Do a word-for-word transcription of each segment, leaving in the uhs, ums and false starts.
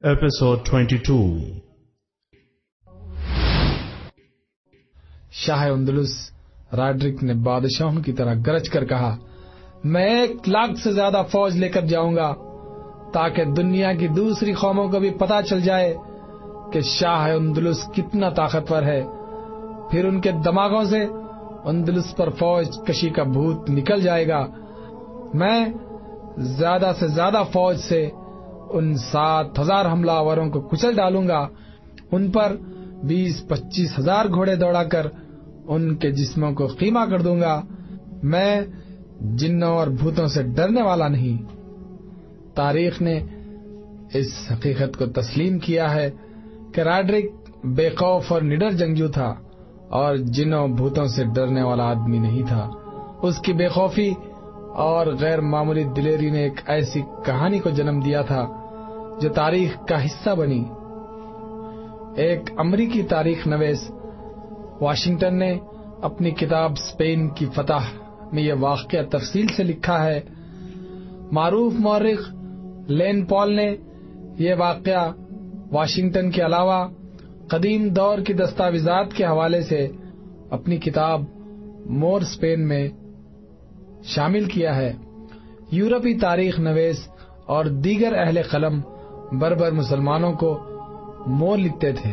Episode twenty-two. شاہ اندلس Roderick نے بادشاہوں کی طرح گرج کر کہا، میں ایک لاکھ سے زیادہ فوج لے کر جاؤں گا تاکہ دنیا کی دوسری قوموں کو بھی پتا چل جائے کہ شاہ اندلس کتنا طاقتور ہے. پھر ان کے دماغوں سے اندلس پر فوج کشی کا بھوت نکل جائے گا. میں زیادہ سے زیادہ فوج سے ان سات ہزار حملہ آوروں کو کچل ڈالوں گا. ان پر بیس پچیس ہزار گھوڑے دوڑا کر ان کے جسموں کو خیمہ کر دوں گا. میں جنوں اور بھوتوں سے ڈرنے والا نہیں. تاریخ نے اس حقیقت کو تسلیم کیا ہے کہ راڈرک بے خوف اور نڈر جنگجو تھا اور جنوں بھوتوں سے ڈرنے والا آدمی نہیں تھا. اس کی بے خوفی اور غیر معمولی دلیری نے ایک ایسی کہانی کو جنم دیا تھا جو تاریخ کا حصہ بنی. ایک امریکی تاریخ نویس واشنگٹن نے اپنی کتاب اسپین کی فتح میں یہ واقعہ تفصیل سے لکھا ہے. معروف مورخ لین پال نے یہ واقعہ واشنگٹن کے علاوہ قدیم دور کی دستاویزات کے حوالے سے اپنی کتاب مور اسپین میں شامل کیا ہے. یورپی تاریخ نویس اور دیگر اہل قلم بربر مسلمانوں کو مور لکھتے تھے.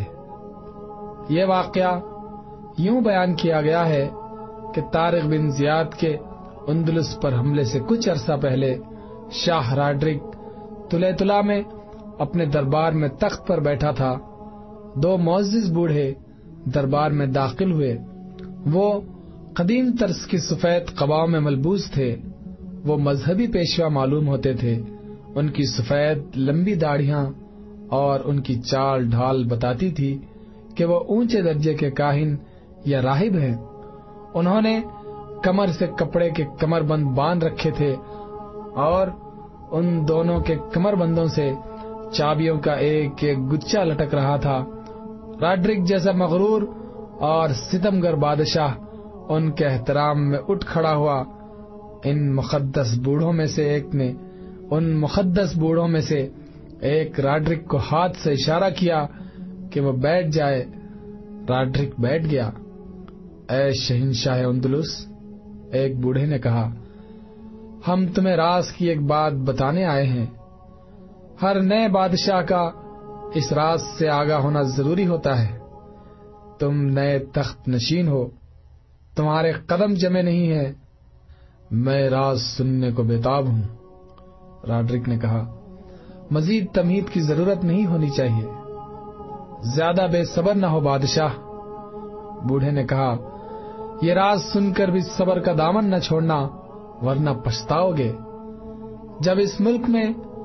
یہ واقعہ یوں بیان کیا گیا ہے کہ طارق بن زیاد کے اندلس پر حملے سے کچھ عرصہ پہلے شاہ راڈرک طلیطلا میں اپنے دربار میں تخت پر بیٹھا تھا. دو معزز بوڑھے دربار میں داخل ہوئے. وہ قدیم طرز کی سفید قباؤں میں ملبوس تھے. وہ مذہبی پیشوا معلوم ہوتے تھے. ان کی سفید لمبی داڑھیاں اور ان کی چال ڈھال بتاتی تھی کہ وہ اونچے درجے کے کاہن یا راہب ہیں. انہوں نے کمر سے کپڑے کے کمر بند باندھ رکھے تھے اور ان دونوں کے کمر بندوں سے چابیوں کا ایک ایک گچھا لٹک رہا تھا. راڈرک جیسا مغرور اور ستمگر بادشاہ ان کے احترام میں اٹھ کھڑا ہوا. ان مقدس بوڑھوں میں سے ایک نے ان مقدس بوڑھوں میں سے ایک راڈرک کو ہاتھ سے اشارہ کیا کہ وہ بیٹھ جائے. راڈرک بیٹھ گیا. اے شہنشاہ اندلس، ایک بوڑھے نے کہا، ہم تمہیں راز کی ایک بات بتانے آئے ہیں. ہر نئے بادشاہ کا اس راز سے آگاہ ہونا ضروری ہوتا ہے. تم نئے تخت نشین ہو، تمہارے قدم جمے نہیں ہیں. میں راز سننے کو بےتاب ہوں. راڈرک نے کہا، مزید تمہید کی ضرورت نہیں ہونی چاہیے. زیادہ بے صبر نہ ہو بادشاہ. بوڑھے نے کہا، یہ راز سن کر بھی صبر کا دامن نہ چھوڑنا ورنہ پچھتاؤ گے. جب اس ملک میں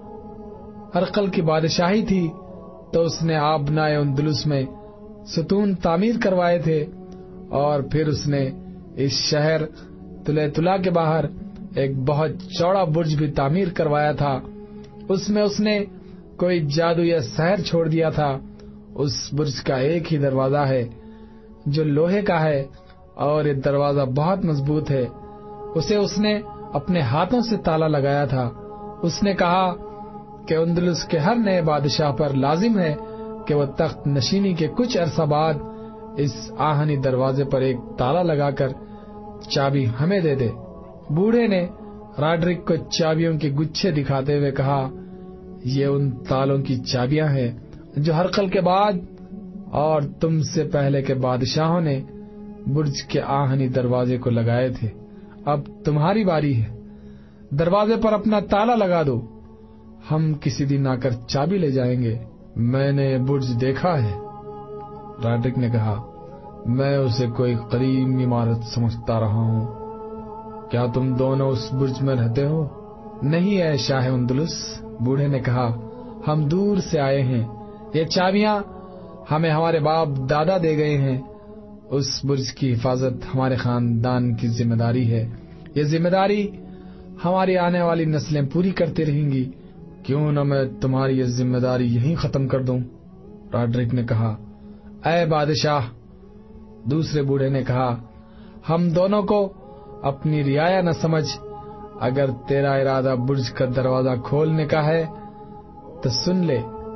ہرقل کی بادشاہی تھی تو اس نے آبنائے اندلس میں ستون تعمیر کروائے تھے اور پھر اس نے اس شہر طلیطلا کے باہر ایک بہت چوڑا برج بھی تعمیر کروایا تھا. اس میں اس نے کوئی جادو یا سحر چھوڑ دیا تھا. اس برج کا ایک ہی دروازہ ہے جو لوہے کا ہے اور یہ دروازہ بہت مضبوط ہے. اسے اس نے اپنے ہاتھوں سے تالا لگایا تھا. اس نے کہا کہ اندلس کے ہر نئے بادشاہ پر لازم ہے کہ وہ تخت نشینی کے کچھ عرصہ بعد اس آہنی دروازے پر ایک تالا لگا کر چابی ہمیں دے دے. بوڑھے نے راڈرک کو چابیوں کے گچھے دکھاتے ہوئے کہا، یہ ان تالوں کی چابیاں ہیں جو ہرقل کے بعد اور تم سے پہلے کے بادشاہوں نے برج کے آہنی دروازے کو لگائے تھے. اب تمہاری باری ہے. دروازے پر اپنا تالا لگا دو. ہم کسی دن آ کر چابی لے جائیں گے. میں نے برج دیکھا ہے. راڈرک نے کہا، میں اسے کوئی قدیم عمارت سمجھتا رہا ہوں. کیا تم دونوں اس برج میں رہتے ہو؟ نہیں اے شاہ اندلس، بوڑھے نے کہا، ہم دور سے آئے ہیں. یہ چابیاں ہمیں ہمارے باپ دادا دے گئے ہیں. اس برج کی حفاظت ہمارے خاندان کی ذمہ داری ہے. یہ ذمہ داری ہماری آنے والی نسلیں پوری کرتی رہیں گی. کیوں نہ میں تمہاری یہ ذمہ داری یہیں ختم کر دوں؟ راڈرک نے کہا، اے بادشاہ. دوسرے بوڑھے نے کہا، ہم دونوں کو اپنی رعایا نہ سمجھ. اگر تیرا ارادہ برج کا دروازہ کھولنے کا ہے تو سن لے،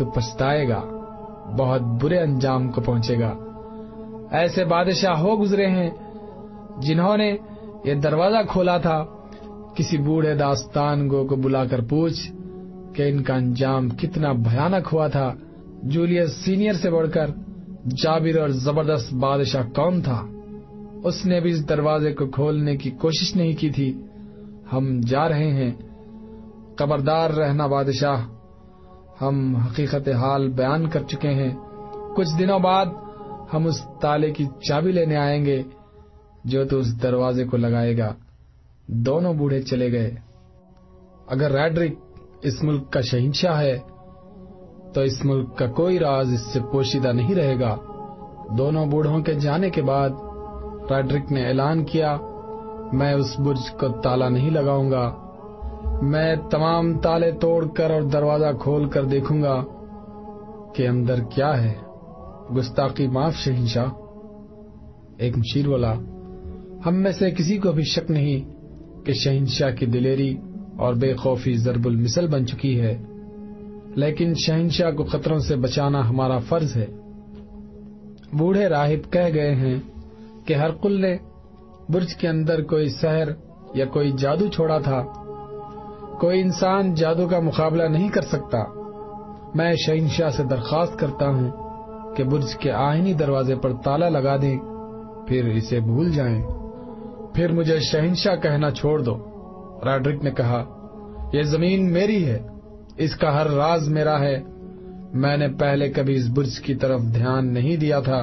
تو پچھتائے گا، بہت برے انجام کو پہنچے گا۔ ایسے بادشاہ ہو گزرے ہیں جنہوں نے یہ دروازہ کھولا تھا۔ کسی بوڑھے داستان گو کو بلا کر پوچھ کہ ان کا انجام کتنا بھیانک ہوا تھا۔ جولیس سینئر سے بڑھ کر جابر اور زبردست بادشاہ کون تھا؟ اس نے بھی اس دروازے کو کھولنے کی کوشش نہیں کی تھی۔ ہم جا رہے ہیں، خبردار رہنا بادشاہ، ہم حقیقت حال بیان کر چکے ہیں۔ کچھ دنوں بعد ہم اس تالے کی چابی لینے آئیں گے جو تو اس دروازے کو لگائے گا۔ دونوں بوڑھے چلے گئے۔ اگر ریڈرک اس ملک کا شہنشاہ ہے تو اس ملک کا کوئی راز اس سے پوشیدہ نہیں رہے گا۔ دونوں بوڑھوں کے جانے کے بعد ریڈرک نے اعلان کیا، میں اس برج کو تالا نہیں لگاؤں گا، میں تمام تالے توڑ کر اور دروازہ کھول کر دیکھوں گا کہ اندر کیا ہے۔ گستاخی معاف شہنشاہ، ایک مشیر بولا۔ ہم میں سے کسی کو بھی شک نہیں کہ شہنشاہ کی دلیری اور بے خوفی ضرب المثل بن چکی ہے، لیکن شہنشاہ کو خطروں سے بچانا ہمارا فرض ہے۔ بوڑھے راہب کہہ گئے ہیں کہ ہرقل نے برج کے اندر کوئی سحر یا کوئی جادو چھوڑا تھا۔ کوئی انسان جادو کا مقابلہ نہیں کر سکتا۔ میں شہنشاہ سے درخواست کرتا ہوں کہ برج کے آئینی دروازے پر تالا لگا دیں، پھر اسے بھول جائیں۔ پھر مجھے شہنشاہ کہنا چھوڑ دو۔ ریڈرک نے کہا، یہ زمین میری ہے، اس کا ہر راز میرا ہے۔ میں نے پہلے کبھی اس برج کی طرف دھیان نہیں دیا تھا،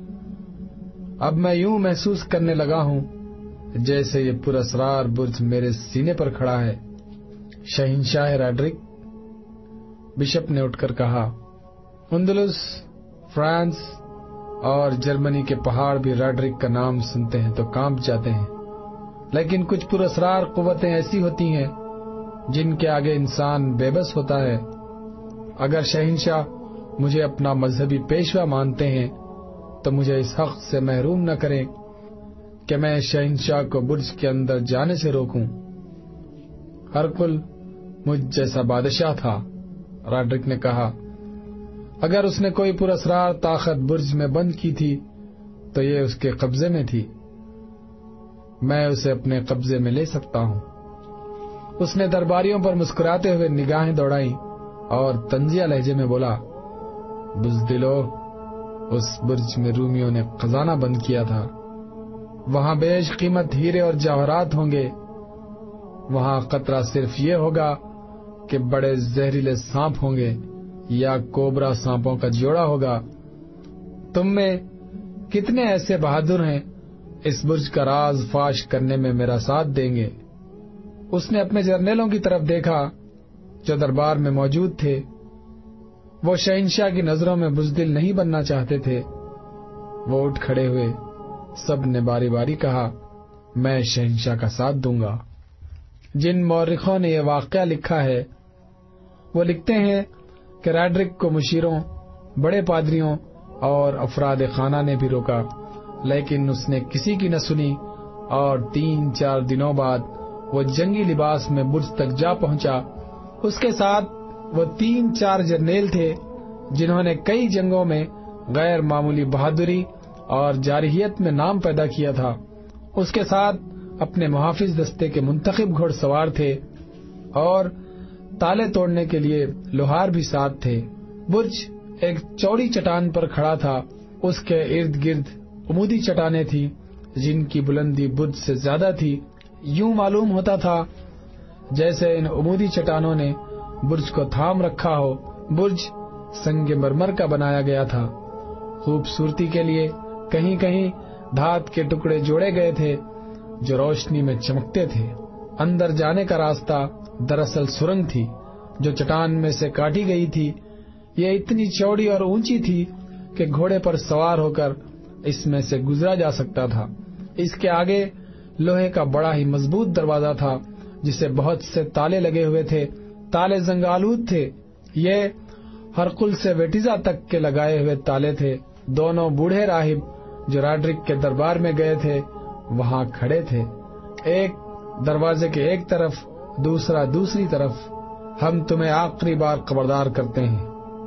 اب میں یوں محسوس کرنے لگا ہوں جیسے یہ پراسرار برج میرے سینے پر کھڑا ہے۔ شہنشاہ ریڈرک، بشپ نے اٹھ کر کہا، اندلس، فرانس اور جرمنی کے پہاڑ بھی ریڈرک کا نام سنتے ہیں تو کانپ جاتے ہیں، لیکن کچھ پراسرار قوتیں ایسی ہوتی ہیں جن کے آگے انسان بے بس ہوتا ہے۔ اگر شہنشاہ مجھے اپنا مذہبی پیشوا مانتے ہیں تو مجھے اس حق سے محروم نہ کریں کہ میں شہنشاہ کو برج کے اندر جانے سے روکوں۔ ہرقل مجھ جیسا بادشاہ تھا، ریڈرک نے کہا۔ اگر اس نے کوئی پراسرار طاقت برج میں بند کی تھی تو یہ اس کے قبضے میں تھی، میں اسے اپنے قبضے میں لے سکتا ہوں۔ اس نے درباریوں پر مسکراتے ہوئے نگاہیں دوڑائیں اور طنزیہ لہجے میں بولا، بزدلو، اس برج میں رومیوں نے خزانہ بند کیا تھا، وہاں بیش قیمت ہیرے اور جواہرات ہوں گے۔ وہاں خطرہ صرف یہ ہوگا کہ بڑے زہریلے سانپ ہوں گے یا کوبرا سانپوں کا جوڑا ہوگا۔ تم میں کتنے ایسے بہادر ہیں اس برج کا راز فاش کرنے میں میرا ساتھ دیں گے؟ اس نے اپنے جرنیلوں کی طرف دیکھا جو دربار میں موجود تھے۔ وہ شہنشاہ کی نظروں میں بزدل نہیں بننا چاہتے تھے۔ وہ اٹھ کھڑے ہوئے، سب نے باری باری کہا، میں شہنشاہ کا ساتھ دوں گا۔ جن مورخوں نے یہ واقعہ لکھا ہے وہ لکھتے ہیں کہ ریڈرک کو مشیروں، بڑے پادریوں اور افراد خانہ نے بھی روکا، لیکن اس نے کسی کی نہ سنی، اور تین چار دنوں بعد وہ جنگی لباس میں برج تک جا پہنچا۔ اس کے ساتھ وہ تین چار جرنیل تھے جنہوں نے کئی جنگوں میں غیر معمولی بہادری اور جارحیت میں نام پیدا کیا تھا۔ اس کے ساتھ اپنے محافظ دستے کے منتخب گھوڑ سوار تھے اور تالے توڑنے کے لیے لوہار بھی ساتھ تھے۔ برج ایک چوڑی چٹان پر کھڑا تھا، اس کے ارد گرد عمودی چٹانیں تھیں جن کی بلندی برج سے زیادہ تھی۔ یوں معلوم ہوتا تھا جیسے ان عمودی چٹانوں نے برج کو تھام رکھا ہو۔ برج سنگ مرمر کا بنایا گیا تھا۔ خوبصورتی کے لیے کہیں کہیں دھات کے ٹکڑے جوڑے گئے تھے جو روشنی میں چمکتے تھے۔ اندر جانے کا راستہ دراصل سرنگ تھی جو چٹان میں سے کاٹی گئی تھی۔ یہ اتنی چوڑی اور اونچی تھی کہ گھوڑے پر سوار ہو کر اس میں سے گزرا جا سکتا تھا۔ اس کے آگے لوہے کا بڑا ہی مضبوط دروازہ تھا جسے بہت سے تالے لگے ہوئے تھے۔ تالے زنگ آلود تھے۔ یہ ہرقل سے ویٹیزا تک کے لگائے ہوئے تالے تھے۔ دونوں بوڑھے راہب جو ریڈرک کے دربار میں گئے تھے وہاں کھڑے تھے، ایک دروازے کے ایک طرف، دوسرا دوسری طرف۔ ہم تمہیں آخری بار خبردار کرتے ہیں،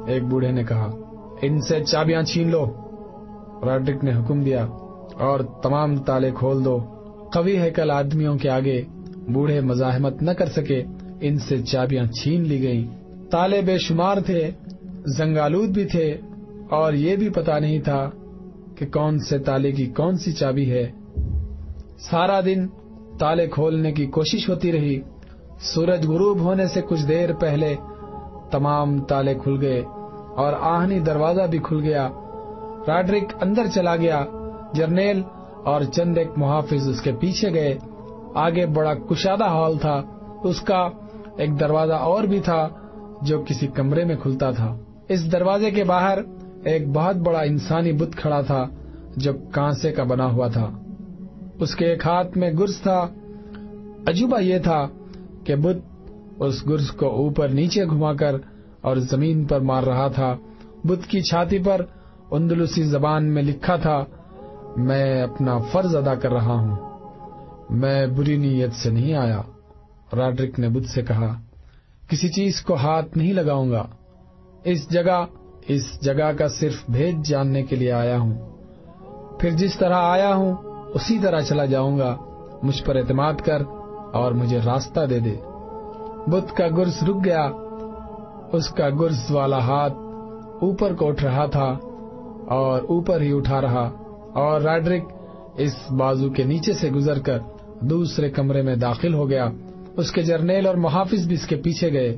ایک بوڑھے نے کہا، ان سے چابیاں چھین لو۔ راڈرک نے حکم دیا، اور تمام تالے کھول دو۔ قوی ہیکل آدمیوں کے آگے بوڑھے مزاحمت نہ کر سکے، ان سے چابیاں چھین لی گئیں۔ تالے بے شمار تھے، زنگالود بھی تھے، اور یہ بھی پتا نہیں تھا کہ کون سے تالے کی کون سی چابی ہے۔ سارا دن تالے کھولنے کی کوشش ہوتی رہی۔ سورج غروب ہونے سے کچھ دیر پہلے تمام تالے کھل گئے اور آہنی دروازہ بھی کھل گیا۔ راڈرک اندر چلا گیا۔ جرنیل اور چند ایک محافظ اس کے پیچھے گئے۔ آگے بڑا کشادہ ہال تھا، اس کا ایک دروازہ اور بھی تھا جو کسی کمرے میں کھلتا تھا۔ اس دروازے کے باہر ایک بہت بڑا انسانی بت کھڑا تھا جو کانسے کا بنا ہوا تھا۔ اس کے ایک ہاتھ میں گرز تھا۔ عجوبہ یہ تھا کہ بت اس گرز کو اوپر نیچے گھما کر اور زمین پر مار رہا تھا۔ بت کی چھاتی پر اندلسی زبان میں لکھا تھا، میں اپنا فرض ادا کر رہا ہوں، میں بری نیت سے نہیں آیا۔ راڈرک نے بت سے کہا، کسی چیز کو ہاتھ نہیں لگاؤں گا، اس جگہ اس جگہ کا صرف بھید جاننے کے لیے آیا ہوں، پھر جس طرح آیا ہوں اسی طرح چلا جاؤں گا، مجھ پر اعتماد کر اور مجھے راستہ دے دے۔ بت کا گرز رک گیا، اس کا گرز والا ہاتھ اوپر کو اٹھ رہا تھا اور اوپر ہی اٹھا رہا، اور راڈرک اس بازو کے نیچے سے گزر کر دوسرے کمرے میں داخل ہو گیا۔ اس کے جرنیل اور محافظ بھی اس کے پیچھے گئے۔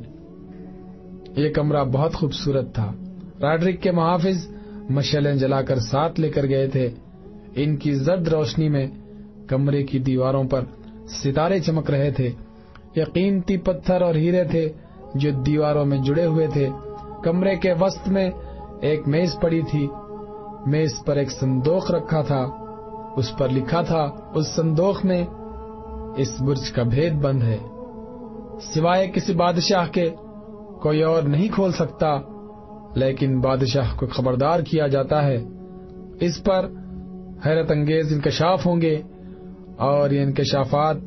یہ کمرہ بہت خوبصورت تھا۔ راڈرک کے محافظ مشعلیں جلا کر ساتھ لے کر گئے تھے۔ ان کی زرد روشنی میں کمرے کی دیواروں پر ستارے چمک رہے تھے۔ یہ قیمتی پتھر اور ہیرے تھے جو دیواروں میں جڑے ہوئے تھے۔ کمرے کے وسط میں ایک میز پڑی تھی، میز پر ایک صندوق رکھا تھا، اس پر لکھا تھا، اس صندوق میں اس برج کا بھید بند ہے، سوائے کسی بادشاہ کے کوئی اور نہیں کھول سکتا، لیکن بادشاہ کو خبردار کیا جاتا ہے۔ اس پر حیرت انگیز انکشاف ہوں گے، اور یہ انکشافات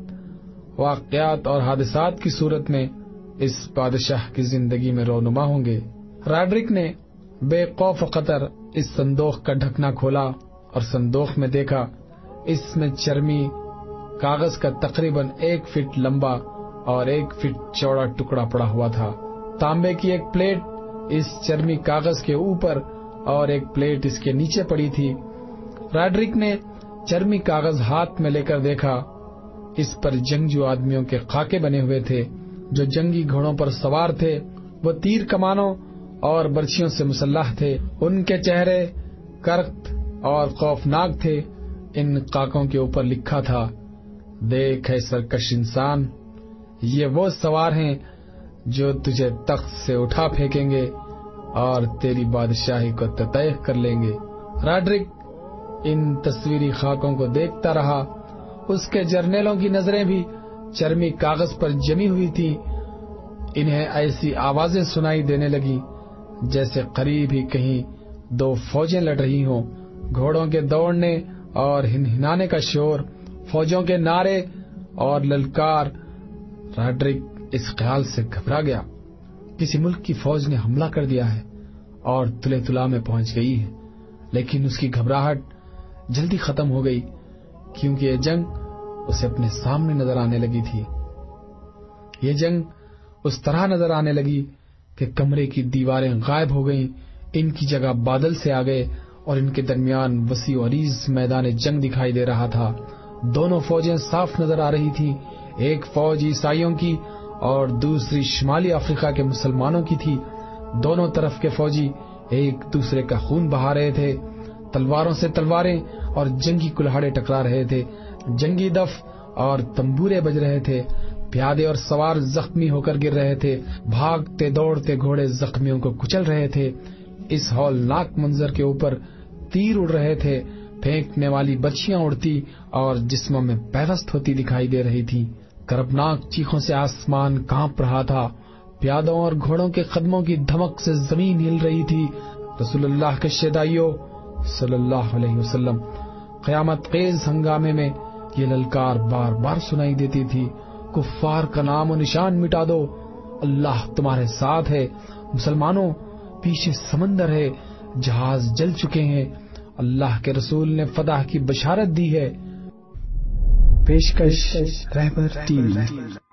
واقعات اور حادثات کی صورت میں اس بادشاہ کی زندگی میں رونما ہوں گے۔ راڈرک نے بے خوف و خطر اس صندوق کا ڈھکنا کھولا اور صندوق میں دیکھا، اس میں چرمی کاغذ کا تقریباً ایک فٹ لمبا اور ایک فٹ چوڑا ٹکڑا پڑا ہوا تھا۔ تانبے کی ایک پلیٹ اس چرمی کاغذ کے اوپر اور ایک پلیٹ اس کے نیچے پڑی تھی۔ راڈرک نے چرمی کاغذ ہاتھ میں لے کر دیکھا، اس پر جنگجو آدمیوں کے خاکے بنے ہوئے تھے جو جنگی گھوڑوں پر سوار تھے۔ وہ تیر کمانوں اور برچھیوں سے مسلح تھے، ان کے چہرے کرخت اور خوفناک تھے۔ ان خاکوں کے اوپر لکھا تھا، دیکھ اے سرکش انسان، یہ وہ سوار ہیں جو تجھے تخت سے اٹھا پھینکیں گے اور تیری بادشاہی کو تطیح کر لیں گے۔ راڈرک ان تصویری خاکوں کو دیکھتا رہا۔ اس کے جرنیلوں کی نظریں بھی چرمی کاغذ پر جمی ہوئی تھی۔ انہیں ایسی آوازیں سنائی دینے لگی جیسے قریب ہی کہیں دو فوجیں لڑ رہی ہوں، گھوڑوں کے دوڑنے اور ہنہنانے کا شور، فوجوں کے نعرے اور للکار۔ راڈرک اس خیال سے گھبرا گیا، کسی ملک کی فوج نے حملہ کر دیا ہے اور تلے تلا میں پہنچ گئی ہے، لیکن اس کی گھبراہٹ جلدی ختم ہو گئی کیونکہ یہ جنگ اسے اپنے سامنے نظر آنے لگی تھی۔ یہ جنگ اس طرح نظر آنے لگی کہ کمرے کی دیواریں غائب ہو گئیں، ان کی جگہ بادل سے آ گئے اور ان کے درمیان وسیع و عریض میدان جنگ دکھائی دے رہا تھا۔ دونوں فوجیں صاف نظر آ رہی تھی، ایک فوج عیسائیوں کی اور دوسری شمالی افریقہ کے مسلمانوں کی تھی۔ دونوں طرف کے فوجی ایک دوسرے کا خون بہا رہے تھے، تلواروں سے تلواریں اور جنگی کلہاڑے ٹکرا رہے تھے، جنگی دف اور تمبورے بج رہے تھے، پیادے اور سوار زخمی ہو کر گر رہے تھے، بھاگتے دوڑتے گھوڑے زخمیوں کو کچل رہے تھے۔ اس ہولناک منظر کے اوپر تیر اڑ رہے تھے، پھینکنے والی برچھیاں اڑتی اور جسموں میں پیوست ہوتی دکھائی دے رہی تھی۔ کربناک چیخوں سے آسمان کانپ رہا تھا، پیادوں اور گھوڑوں کے قدموں کی دھمک سے زمین ہل رہی تھی۔ رسول اللہ کے شیدائیوں صلی اللہ علیہ وسلم قیامت خیز ہنگامے میں یہ للکار بار بار سنائی دیتی تھی، کفار کا نام و نشان مٹا دو، اللہ تمہارے ساتھ ہے، مسلمانوں پیچھے سمندر ہے، جہاز جل چکے ہیں، اللہ کے رسول نے فتح کی بشارت دی ہے۔ پیشکش رہبر ٹی وی۔